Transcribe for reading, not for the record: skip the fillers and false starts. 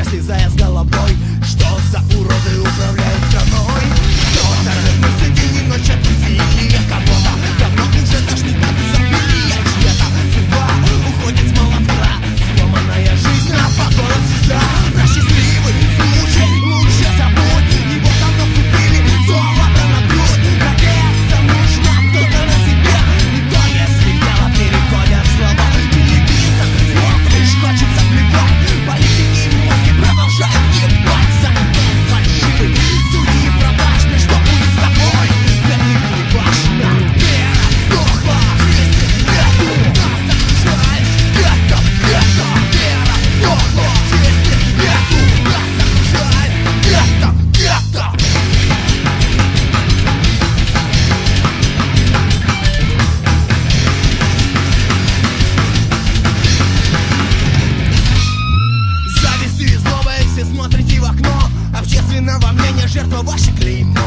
слезая с головой. Что за уроды управляют страной? Кто-то вернулся день и ночь отпустили кого-то. Давно уже дошли до безобилия. Чья-то судьба уходит с молотка. Сломанная жизнь, а погода звезда. Про счастливый случай лучше забудь. Его давно купили, золото на грудь. Надеяться нужно кто-то на себя. И то, если дело переходят слова. Телевизор смотришь, хочется плевать. Политики и мозги продолжают ебать. Закон фальшивый, судьи продажны. Что будет с тобой? Да не важно. Вера сдохла, жизни нету. Нас окружает это. Вера сдохла, жизни нету. Нас окружает это. Зависти и злобы, все смотрите в окно. Общественного мнения жертва ваших клейм.